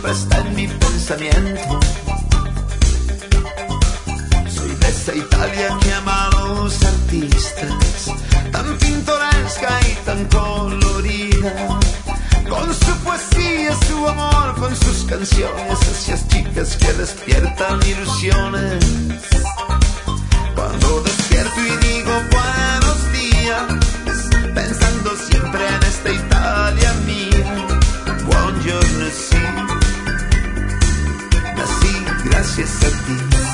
siempre está en mi pensamiento. Soy de esa Italia que ama a los artistas, tan pintoresca y tan colorida, con su poesía, su amor, con sus canciones, esas chicas que despiertan ilusiones. Cuando despierto y digo buenos días, pensando siempre en esta Italia mía. Buongiorno, sí, nací gracias a ti.